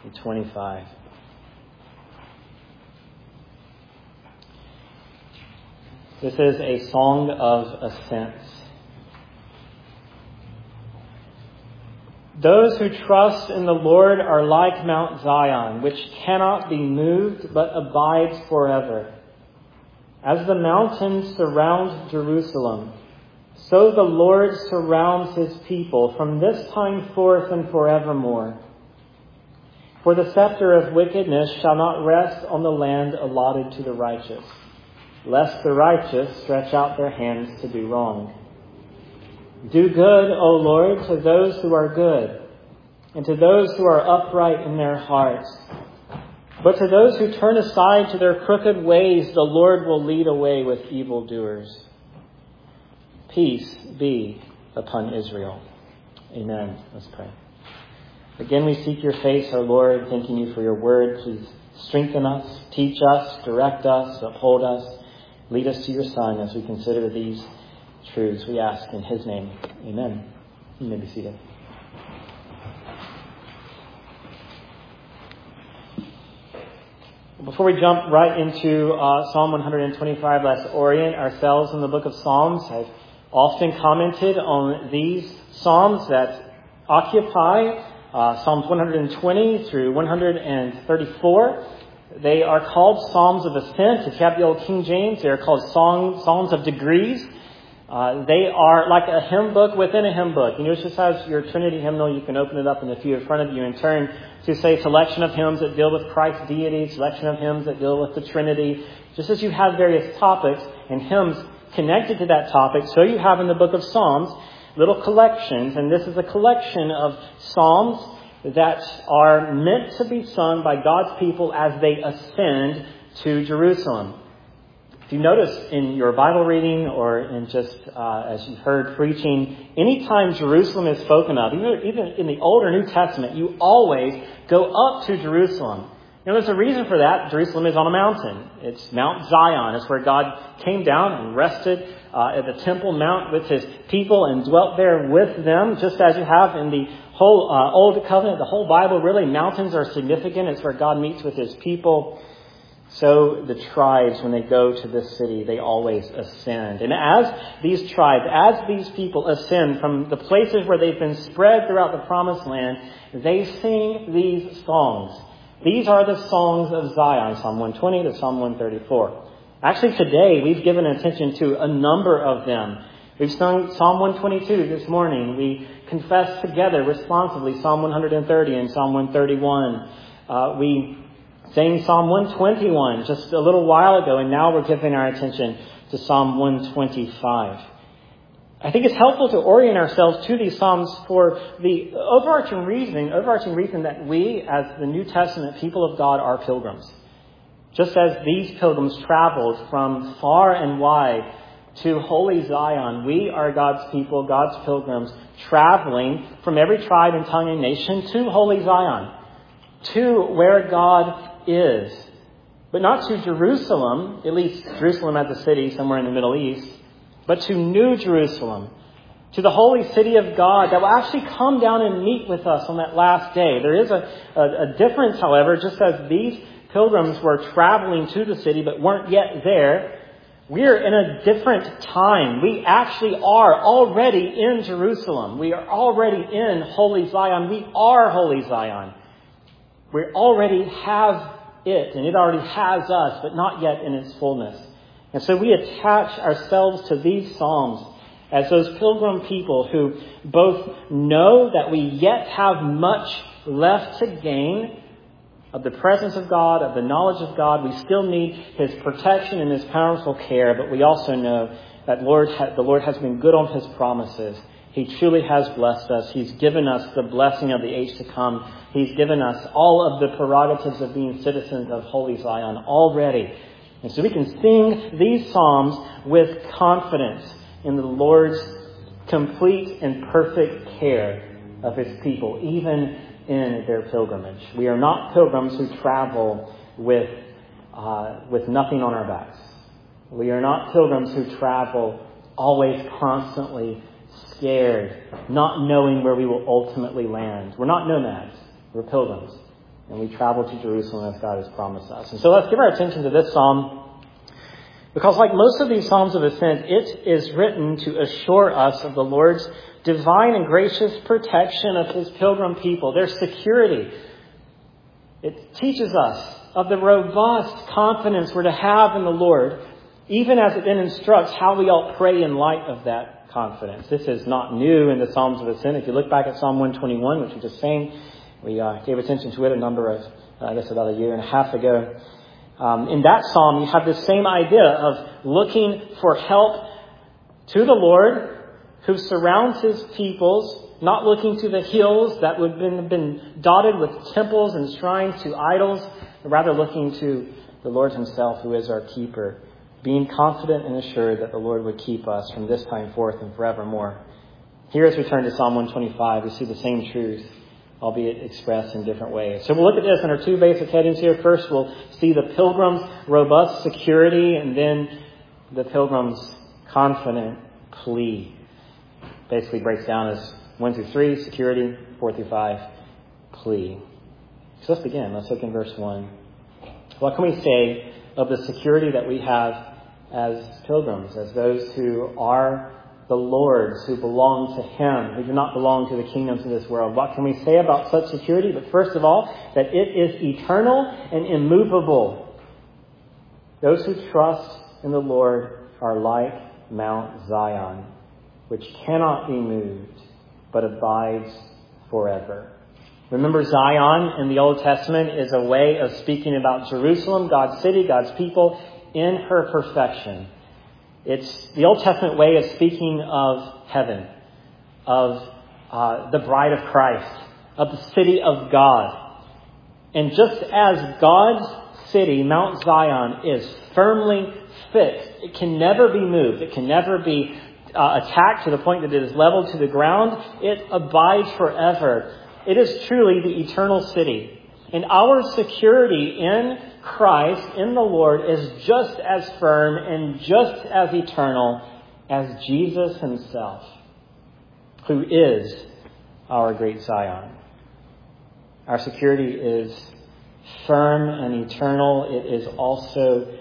125. This is a song of ascent. Those who trust in the Lord are like Mount Zion, which cannot be moved but abides forever. As the mountains surround Jerusalem, so the Lord surrounds his people from this time forth and forevermore. For the scepter of wickedness shall not rest on the land allotted to the righteous, lest the righteous stretch out their hands to do wrong. Do good, O Lord, to those who are good, and to those who are upright in their hearts. But to those who turn aside to their crooked ways, the Lord will lead away with evildoers. Peace be upon Israel. Amen. Let's pray. Again, we seek your face, our Lord, thanking you for your word. Please strengthen us, teach us, direct us, uphold us. Lead us to your Son as we consider these truths. We ask in his name. Amen. You may be seated. Before we jump right into Psalm 125, let's orient ourselves in the book of Psalms. I've often commented on these Psalms that occupy Psalms 120 through 134. They are called Psalms of Ascent. If you have the old King James, they are called Psalms of Degrees. They are like a hymn book within a hymn book. You know, it just has your Trinity hymnal. You can open it up in the pew in front of you and turn to, say, selection of hymns that deal with Christ's deity, selection of hymns that deal with the Trinity. Just as you have various topics and hymns connected to that topic, so you have in the book of Psalms little collections. And this is a collection of Psalms that are meant to be sung by God's people as they ascend to Jerusalem. If you notice in your Bible reading or in just as you've heard preaching, anytime Jerusalem is spoken of, even in the Old or New Testament, you always go up to Jerusalem. Now, there's a reason for that. Jerusalem is on a mountain. It's Mount Zion. It's where God came down and rested at the Temple Mount with his people and dwelt there with them, just as you have in the whole Old Covenant, the whole Bible. Really, mountains are significant. It's where God meets with his people. So the tribes, when they go to this city, they always ascend. And as these tribes, as these people ascend from the places where they've been spread throughout the Promised Land, they sing these songs. These are the songs of Zion, Psalm 120 to Psalm 134. Actually, today, we've given attention to a number of them. We've sung Psalm 122 this morning. We confessed together responsively Psalm 130 and Psalm 131. We sang Psalm 121 just a little while ago, and now we're giving our attention to Psalm 125. I think it's helpful to orient ourselves to these Psalms for the overarching reason that we, as the New Testament people of God, are pilgrims. Just as these pilgrims traveled from far and wide to holy Zion, we are God's people, God's pilgrims, traveling from every tribe and tongue and nation to holy Zion, to where God is. But not to Jerusalem, at least Jerusalem as a city somewhere in the Middle East, but to New Jerusalem, to the holy city of God that will actually come down and meet with us on that last day. There is a difference, however, just as these pilgrims were traveling to the city but weren't yet there. We're in a different time. We actually are already in Jerusalem. We are already in holy Zion. We are holy Zion. We already have it, and it already has us, but not yet in its fullness. And so we attach ourselves to these Psalms as those pilgrim people who both know that we yet have much left to gain of the presence of God, of the knowledge of God. We still need his protection and his powerful care, but we also know that the Lord has been good on his promises. He truly has blessed us. He's given us the blessing of the age to come. He's given us all of the prerogatives of being citizens of holy Zion already. And so we can sing these Psalms with confidence in the Lord's complete and perfect care of his people, even in their pilgrimage. We are not pilgrims who travel with nothing on our backs. We are not pilgrims who travel always constantly scared, not knowing where we will ultimately land. We're not nomads. We're pilgrims. and we travel to Jerusalem as God has promised us. And so let's give our attention to this psalm, because like most of these psalms of ascent, it is written to assure us of the Lord's divine and gracious protection of his pilgrim people, their security. It teaches us of the robust confidence we're to have in the Lord, even as it then instructs how we ought pray in light of that confidence. This is not new in the Psalms of Ascent. If you look back at Psalm 121, which we just sang, we gave attention to it about a year and a half ago. In that psalm, you have this same idea of looking for help to the Lord, who surrounds his peoples, not looking to the hills that would have been dotted with temples and shrines to idols, but rather looking to the Lord himself, who is our keeper, being confident and assured that the Lord would keep us from this time forth and forevermore. Here, as we turn to Psalm 125, we see the same truth, albeit expressed in different ways. So we'll look at this in our two basic headings here. First, we'll see the pilgrim's robust security, and then the pilgrim's confident plea. Basically breaks down as 1 through 3, security, 4 through 5, plea. So let's begin. Let's look in verse 1. What can we say of the security that we have as pilgrims, as those who are the Lord's, who belong to him, who do not belong to the kingdoms of this world? What can we say about such security? But first of all, that it is eternal and immovable. Those who trust in the Lord are like Mount Zion, which cannot be moved, but abides forever. Remember, Zion in the Old Testament is a way of speaking about Jerusalem, God's city, God's people, in her perfection. It's the Old Testament way of speaking of heaven, of the bride of Christ, of the city of God. And just as God's city, Mount Zion, is firmly fixed, it can never be moved, it can never be attacked to the point that it is leveled to the ground, it abides forever. It is truly the eternal city. And our security in Christ, in the Lord, is just as firm and just as eternal as Jesus himself, who is our great Zion. Our security is firm and eternal. It is also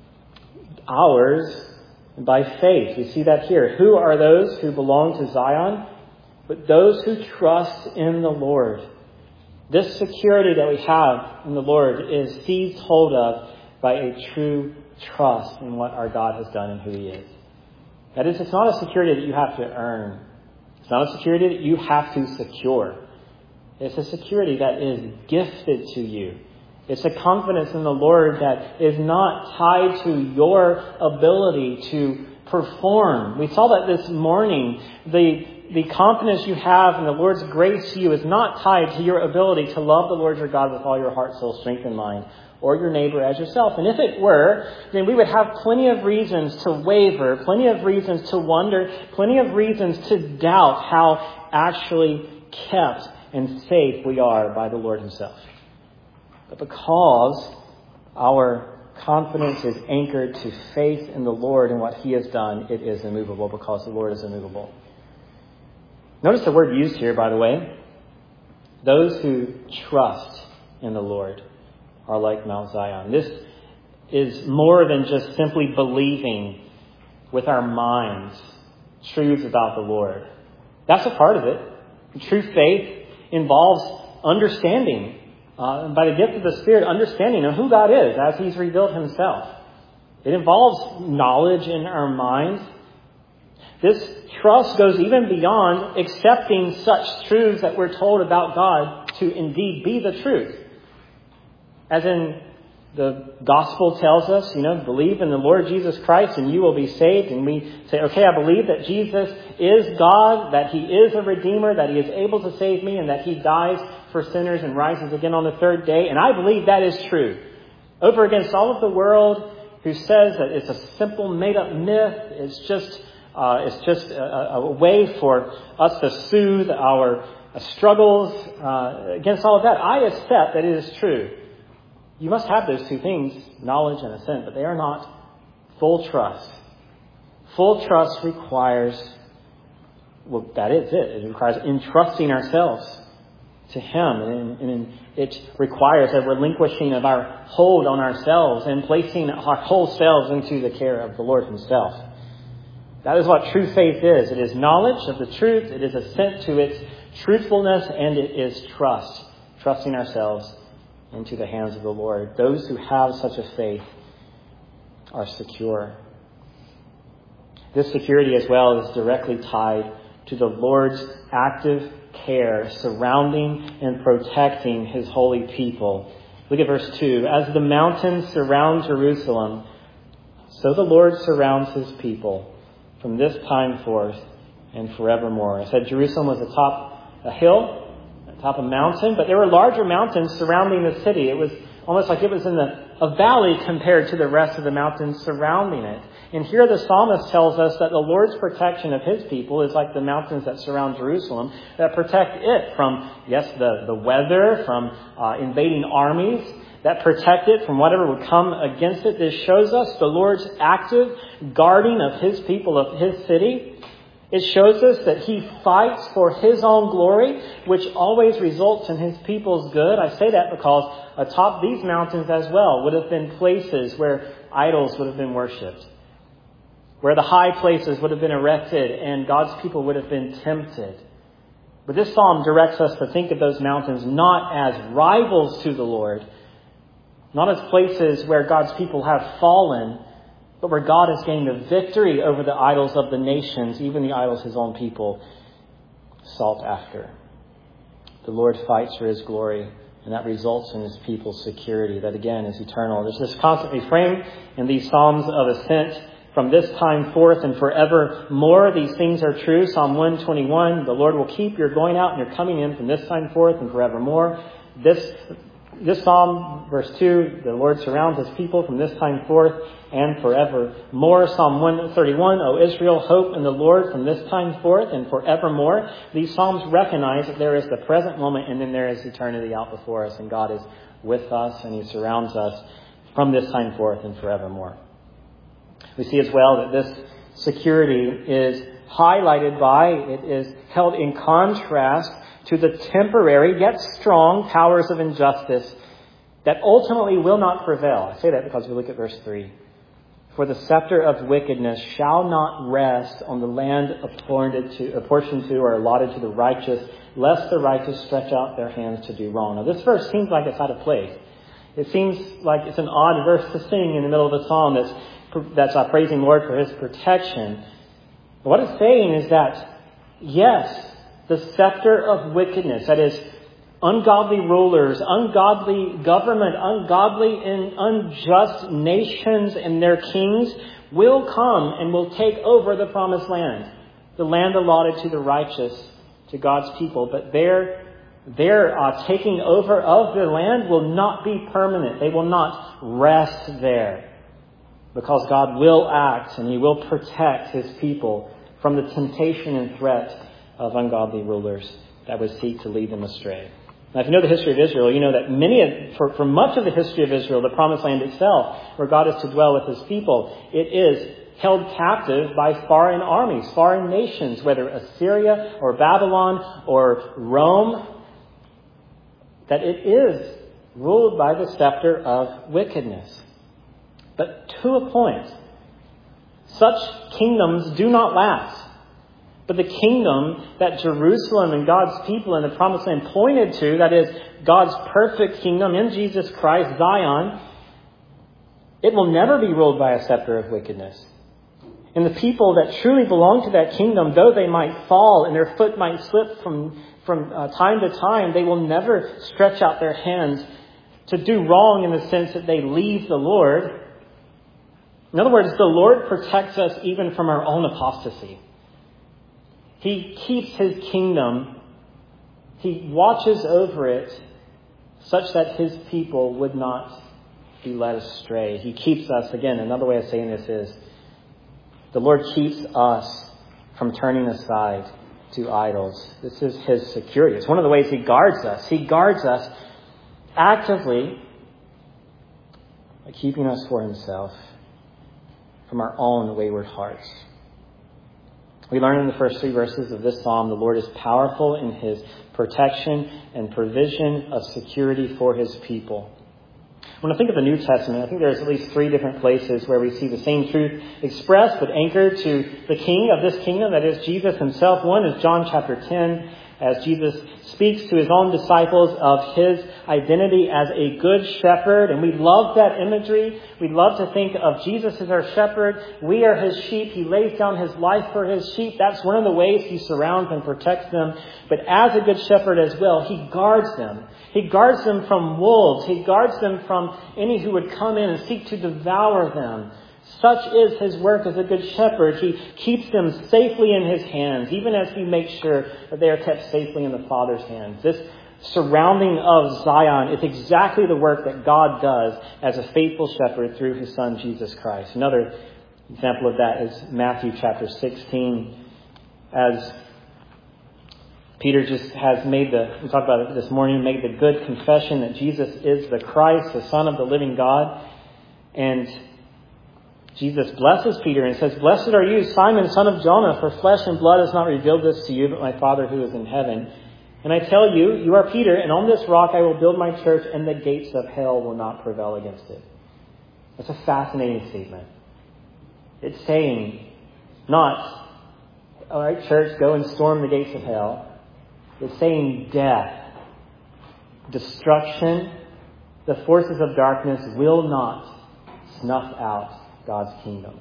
ours by faith. We see that here. Who are those who belong to Zion? But those who trust in the Lord. This security that we have in the Lord is seized hold of by a true trust in what our God has done and who he is. That is, it's not a security that you have to earn. It's not a security that you have to secure. It's a security that is gifted to you. It's a confidence in the Lord that is not tied to your ability to perform. We saw that this morning. The confidence you have in the Lord's grace to you is not tied to your ability to love the Lord your God with all your heart, soul, strength, and mind, or your neighbor as yourself. And if it were, then we would have plenty of reasons to waver, plenty of reasons to wonder, plenty of reasons to doubt how actually kept and safe we are by the Lord himself. But because our confidence is anchored to faith in the Lord and what he has done, it is immovable, because the Lord is immovable. Notice the word used here, by the way. Those who trust in the Lord are like Mount Zion. This is more than just simply believing with our minds truths about the Lord. That's a part of it. True faith involves understanding, by the gift of the Spirit, understanding of who God is as he's revealed himself. It involves knowledge in our minds. This trust goes even beyond accepting such truths that we're told about God to indeed be the truth. As in the gospel tells us, believe in the Lord Jesus Christ and you will be saved. And we say, okay, I believe that Jesus is God, that he is a redeemer, that he is able to save me, and that he dies for sinners and rises again on the third day. And I believe that is true. Over against all of the world who says that it's a simple made-up myth, it's just a way for us to soothe our struggles. Against all of that, I accept that it is true. You must have those two things, knowledge and assent, but they are not full trust. Full trust requires, that is it. It requires entrusting ourselves to Him. And it requires a relinquishing of our hold on ourselves and placing our whole selves into the care of the Lord Himself. That is what true faith is. It is knowledge of the truth. It is assent to its truthfulness, and it is trust. Trusting ourselves into the hands of the Lord. Those who have such a faith are secure. This security as well is directly tied to the Lord's active care surrounding and protecting His holy people. Look at verse 2. As the mountains surround Jerusalem, so the Lord surrounds His people from this time forth and forevermore. I said Jerusalem was atop a hill, atop a mountain, but there were larger mountains surrounding the city. It was almost like it was in a valley compared to the rest of the mountains surrounding it. And here the psalmist tells us that the Lord's protection of His people is like the mountains that surround Jerusalem, that protect it from, yes, the weather, from invading armies, that protect it from whatever would come against it. This shows us the Lord's active guarding of His people, of His city. It shows us that He fights for His own glory, which always results in His people's good. I say that because atop these mountains as well would have been places where idols would have been worshipped, where the high places would have been erected and God's people would have been tempted. But this psalm directs us to think of those mountains not as rivals to the Lord, not as places where God's people have fallen, but where God has gained a victory over the idols of the nations, even the idols His own people sought after. The Lord fights for His glory, and that results in His people's security. That again is eternal. There's this constant refrain in these Psalms of ascent. From this time forth and forevermore, these things are true. Psalm 121, the Lord will keep your going out and your coming in from this time forth and forevermore. This psalm, verse 2, the Lord surrounds His people from this time forth and forevermore. Psalm 131, O Israel, hope in the Lord from this time forth and forevermore. These psalms recognize that there is the present moment and then there is eternity out before us, and God is with us and He surrounds us from this time forth and forevermore. We see as well that this security is highlighted by, it is held in contrast to the temporary yet strong powers of injustice that ultimately will not prevail. I say that because we look at verse 3. For the scepter of wickedness shall not rest on the land apportioned to or allotted to the righteous, lest the righteous stretch out their hands to do wrong. Now this verse seems like it's out of place. It seems like it's an odd verse to sing in the middle of the psalm that's praising the Lord for His protection. But what it's saying is that, yes, the scepter of wickedness, that is, ungodly rulers, ungodly government, ungodly and unjust nations and their kings will come and will take over the promised land, the land allotted to the righteous, to God's people. But their taking over of the land will not be permanent. They will not rest there, because God will act and He will protect His people from the temptation and threat of ungodly rulers that would seek to lead them astray. Now, if you know the history of Israel, you know that for much of the history of Israel, the promised land itself, where God is to dwell with His people, it is held captive by foreign armies, foreign nations, whether Assyria or Babylon or Rome, that it is ruled by the scepter of wickedness. But to a point, such kingdoms do not last. But the kingdom that Jerusalem and God's people in the promised land pointed to, that is God's perfect kingdom in Jesus Christ, Zion, it will never be ruled by a scepter of wickedness. And the people that truly belong to that kingdom, though they might fall and their foot might slip from time to time, they will never stretch out their hands to do wrong in the sense that they leave the Lord. In other words, the Lord protects us even from our own apostasy. He keeps His kingdom. He watches over it such that His people would not be led astray. He keeps us. Again, another way of saying this is the Lord keeps us from turning aside to idols. This is His security. It's one of the ways He guards us. He guards us actively by keeping us for Himself from our own wayward hearts. We learn in the first 3 verses of this psalm, the Lord is powerful in his protection and provision of security for his people. When I think of the New Testament, I think there's at least 3 different places where we see the same truth expressed but anchored to the King of this kingdom, that is Jesus himself. One is John chapter 10, as Jesus speaks to his own disciples of his identity as a good shepherd. And we love that imagery. We love to think of Jesus as our shepherd. We are his sheep. He lays down his life for his sheep. That's one of the ways he surrounds and protects them. But as a good shepherd as well, he guards them. He guards them from wolves. He guards them from any who would come in and seek to devour them. Such is his work as a good shepherd. He keeps them safely in his hands, even as he makes sure that they are kept safely in the Father's hands. This surrounding of Zion is exactly the work that God does as a faithful shepherd through his Son, Jesus Christ. Another example of that is Matthew chapter 16, as Peter just has we talked about it this morning, made the good confession that Jesus is the Christ, the Son of the living God. And Jesus blesses Peter and says, "Blessed are you, Simon, son of Jonah, for flesh and blood has not revealed this to you, but my Father who is in heaven. And I tell you, you are Peter, and on this rock I will build my church, and the gates of hell will not prevail against it." That's a fascinating statement. It's saying, not, all right, church, go and storm the gates of hell. It's saying death, destruction, the forces of darkness will not snuff out God's kingdom.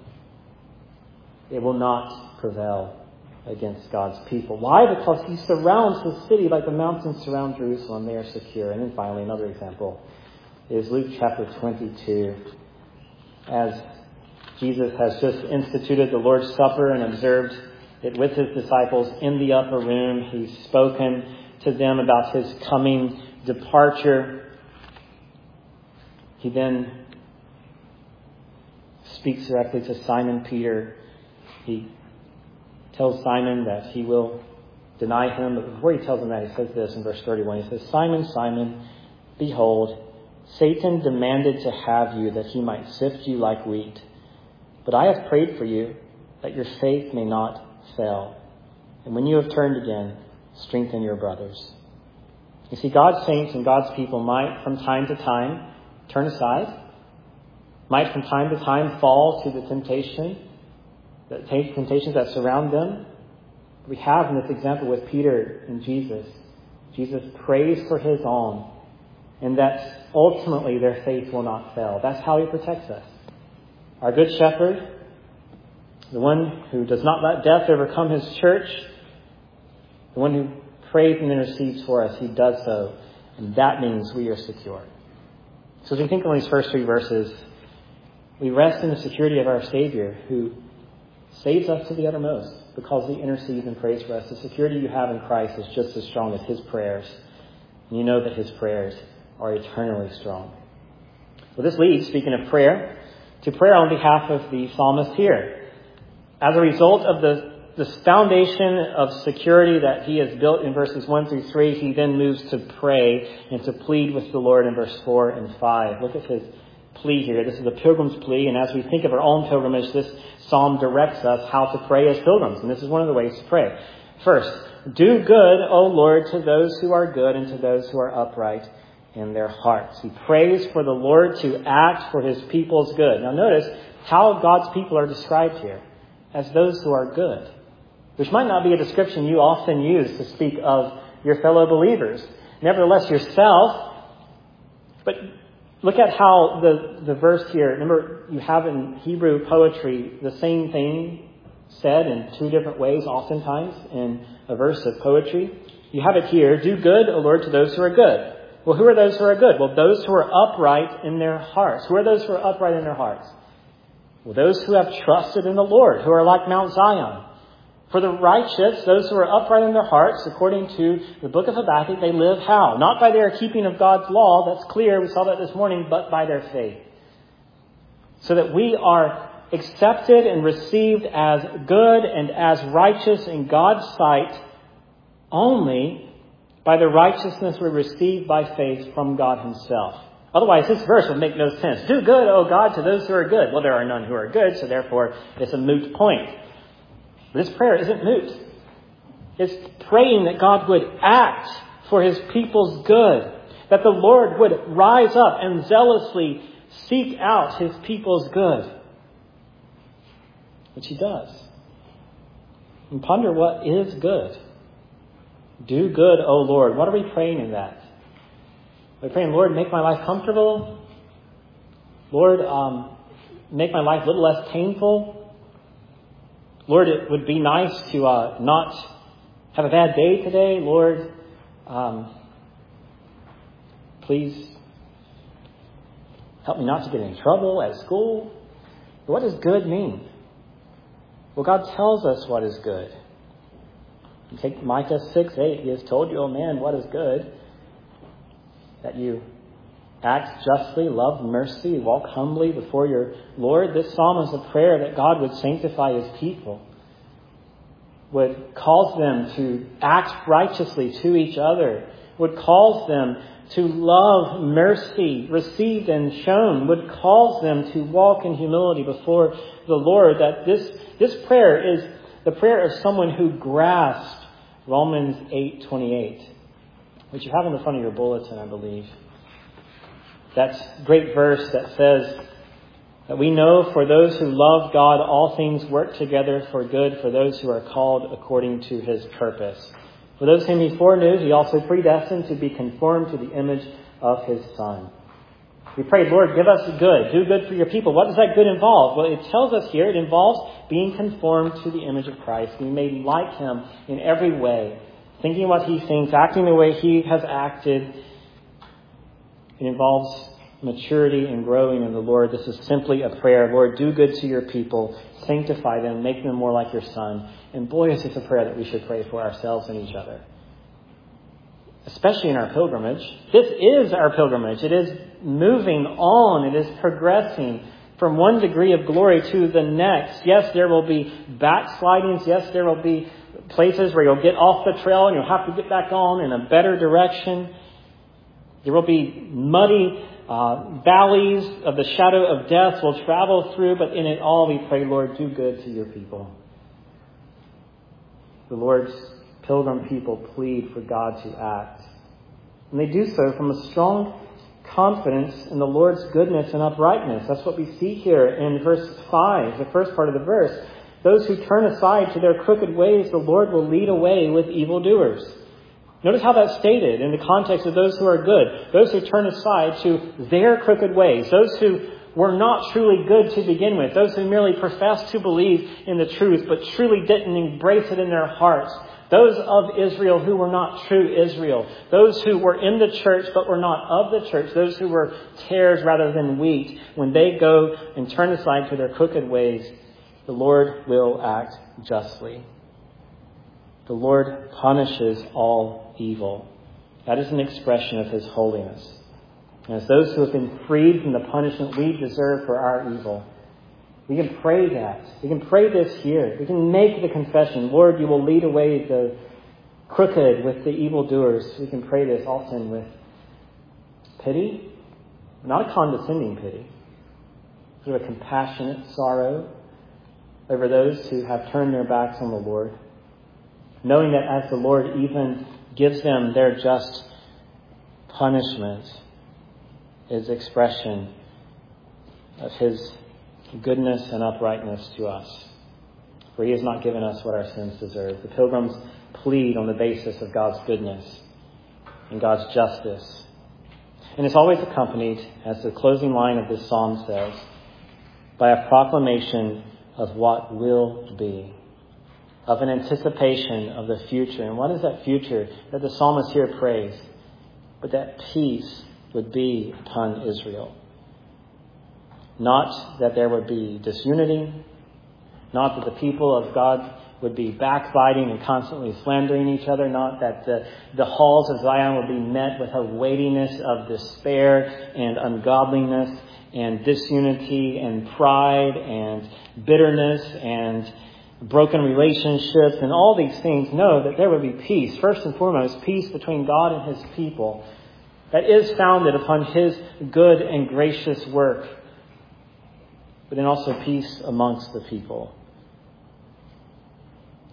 It will not prevail against God's people. Why? Because he surrounds the city like the mountains surround Jerusalem. They are secure. And then finally, another example is Luke chapter 22. As Jesus has just instituted the Lord's Supper and observed it with his disciples in the upper room, he's spoken to them about his coming departure. He then speaks directly to Simon Peter. He tells Simon that he will deny him. But before he tells him that, he says this in verse 31. He says, "Simon, Simon, behold, Satan demanded to have you that he might sift you like wheat. But I have prayed for you that your faith may not fail. And when you have turned again, strengthen your brothers." You see, God's saints and God's people might from time to time turn aside, might from time to time fall to the temptations that surround them. We have in this example with Peter and Jesus. Jesus prays for his own, and that ultimately their faith will not fail. That's how he protects us. Our good shepherd, the one who does not let death overcome his church, the one who prays and intercedes for us, he does so, and that means we are secure. So as we think on these first 3 verses, we rest in the security of our Savior who saves us to the uttermost because he intercedes and prays for us. The security you have in Christ is just as strong as his prayers. And you know that his prayers are eternally strong. Well, this leads, speaking of prayer, to prayer on behalf of the psalmist here. As a result of the foundation of security that he has built in verses 1 through 3, he then moves to pray and to plead with the Lord in verse 4 and 5. Look at his plea here. This is a pilgrim's plea, and as we think of our own pilgrimage, this psalm directs us how to pray as pilgrims, and this is one of the ways to pray. First, do good, O Lord, to those who are good and to those who are upright in their hearts. He prays for the Lord to act for his people's good. Now notice how God's people are described here as those who are good, which might not be a description you often use to speak of your fellow believers. Nevertheless, yourself, but look at how the verse here, remember you have in Hebrew poetry the same thing said in 2 different ways oftentimes in a verse of poetry. You have it here, do good, O Lord, to those who are good. Well, who are those who are good? Well, those who are upright in their hearts. Who are those who are upright in their hearts? Well, those who have trusted in the Lord, who are like Mount Zion. For the righteous, those who are upright in their hearts, according to the book of Habakkuk, they live how? Not by their keeping of God's law, that's clear, we saw that this morning, but by their faith. So that we are accepted and received as good and as righteous in God's sight only by the righteousness we receive by faith from God himself. Otherwise, this verse would make no sense. Do good, O God, to those who are good. Well, there are none who are good, so therefore it's a moot point. But this prayer isn't moot. It's praying that God would act for his people's good, that the Lord would rise up and zealously seek out his people's good, which he does. And ponder what is good. Do good, O Lord. What are we praying in that? We're praying, Lord, make my life comfortable. Lord, make my life a little less painful. Lord, it would be nice to not have a bad day today. Lord, please help me not to get in trouble at school. What does good mean? Well, God tells us what is good. You take Micah 6:8. He has told you, oh man, what is good? That you act justly, love mercy, walk humbly before your Lord. This psalm is a prayer that God would sanctify his people, would cause them to act righteously to each other, would cause them to love mercy received and shown, would cause them to walk in humility before the Lord. That this prayer is the prayer of someone who grasped Romans 8:28, which you have in the front of your bulletin, I believe. That great verse that says that we know for those who love God, all things work together for good for those who are called according to his purpose. For those whom he foreknew, he also predestined to be conformed to the image of his Son. We pray, Lord, give us good. Do good for your people. What does that good involve? Well, it tells us here it involves being conformed to the image of Christ, being made like him in every way, thinking what he thinks, acting the way he has acted. It involves maturity and growing in the Lord. This is simply a prayer. Lord, do good to your people. Sanctify them. Make them more like your Son. And boy, is this a prayer that we should pray for ourselves and each other. Especially in our pilgrimage. This is our pilgrimage. It is moving on. It is progressing from one degree of glory to the next. Yes, there will be backslidings. Yes, there will be places where you'll get off the trail and you'll have to get back on in a better direction. There will be muddy valleys of the shadow of death we'll travel through, but in it all we pray, Lord, do good to your people. The Lord's pilgrim people plead for God to act. And they do so from a strong confidence in the Lord's goodness and uprightness. That's what we see here in verse 5, the first part of the verse. Those who turn aside to their crooked ways, the Lord will lead away with evildoers. Notice how that's stated in the context of those who are good. Those who turn aside to their crooked ways. Those who were not truly good to begin with. Those who merely professed to believe in the truth but truly didn't embrace it in their hearts. Those of Israel who were not true Israel. Those who were in the church but were not of the church. Those who were tares rather than wheat. When they go and turn aside to their crooked ways, the Lord will act justly. The Lord punishes all evil. That is an expression of his holiness. And as those who have been freed from the punishment we deserve for our evil, we can pray that. We can pray this here. We can make the confession, Lord, you will lead away the crooked with the evildoers. We can pray this often with pity, not a condescending pity, but a compassionate sorrow over those who have turned their backs on the Lord. Knowing that as the Lord even gives them their just punishment, is expression of his goodness and uprightness to us. For he has not given us what our sins deserve. The pilgrims plead on the basis of God's goodness and God's justice. And it's always accompanied, as the closing line of this psalm says, by a proclamation of what will be, of an anticipation of the future. And what is that future that the psalmist here prays? But that peace would be upon Israel. Not that there would be disunity, not that the people of God would be backbiting and constantly slandering each other, not that the halls of Zion would be met with a weightiness of despair and ungodliness and disunity and pride and bitterness and broken relationships and all these things. No, that there would be peace. First and foremost, peace between God and his people that is founded upon his good and gracious work, but then also peace amongst the people.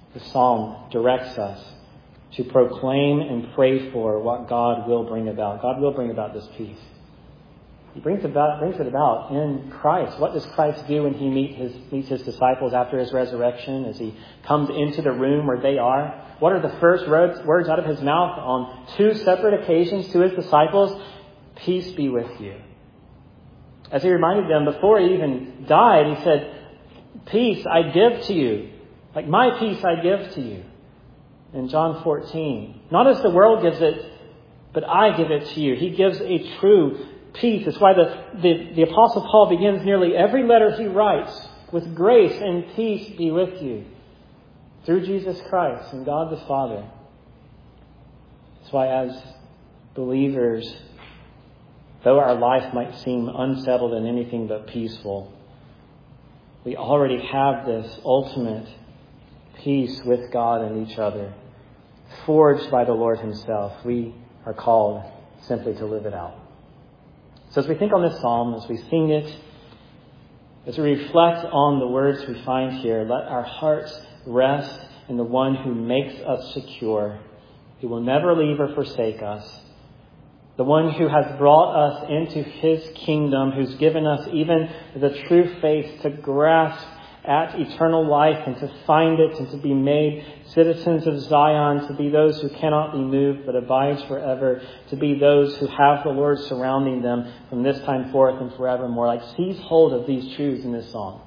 The psalm directs us to proclaim and pray for what God will bring about. God will bring about this peace. He brings it about in Christ. What does Christ do when he meets his disciples after his resurrection, as he comes into the room where they are? What are the first words out of his mouth on 2 separate occasions to his disciples? Peace be with you. As he reminded them before he even died, he said, peace I give to you. Like my peace I give to you. In John 14. Not as the world gives it, but I give it to you. He gives a true peace. It's why the Apostle Paul begins nearly every letter he writes with grace and peace be with you. Through Jesus Christ and God the Father. That's why as believers, though our life might seem unsettled and anything but peaceful, we already have this ultimate peace with God and each other, forged by the Lord himself. We are called simply to live it out. So as we think on this psalm, as we sing it, as we reflect on the words we find here, let our hearts rest in the one who makes us secure, who will never leave or forsake us, the one who has brought us into his kingdom, who's given us even the true faith to grasp at eternal life and to find it and to be made citizens of Zion, to be those who cannot be moved but abides forever, to be those who have the Lord surrounding them from this time forth and forevermore. Like, seize hold of these truths in this song.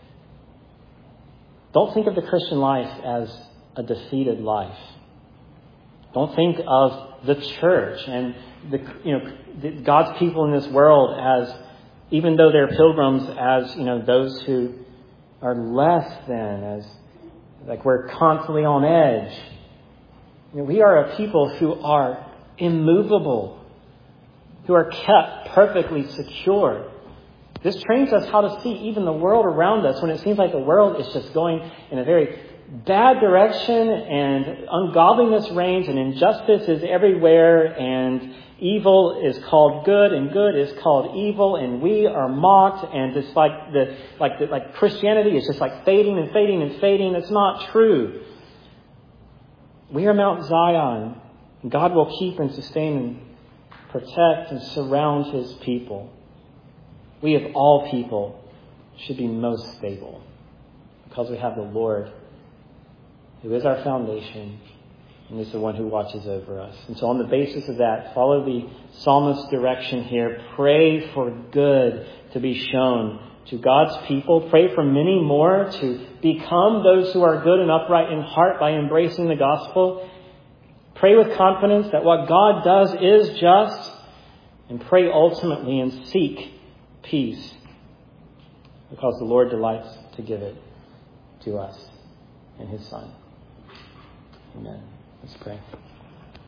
Don't think of the Christian life as a defeated life. Don't think of the church and God's people in this world as, even though they're pilgrims, as those who are less than, as like we're constantly on edge. We are a people who are immovable, who are kept perfectly secure. This trains us how to see even the world around us when it seems like the world is just going in a very bad direction and ungodliness reigns and injustice is everywhere and evil is called good and good is called evil and we are mocked and just like Christianity is just like fading and fading and fading. It's not true. We are Mount Zion, and God will keep and sustain and protect and surround his people. We of all people should be most stable because we have the Lord who is our foundation and is the one who watches over us. And so on the basis of that, follow the psalmist's direction here. Pray for good to be shown to God's people. Pray for many more to become those who are good and upright in heart by embracing the gospel. Pray with confidence that what God does is just. And pray ultimately and seek peace because the Lord delights to give it to us in his Son. Amen. Let's pray.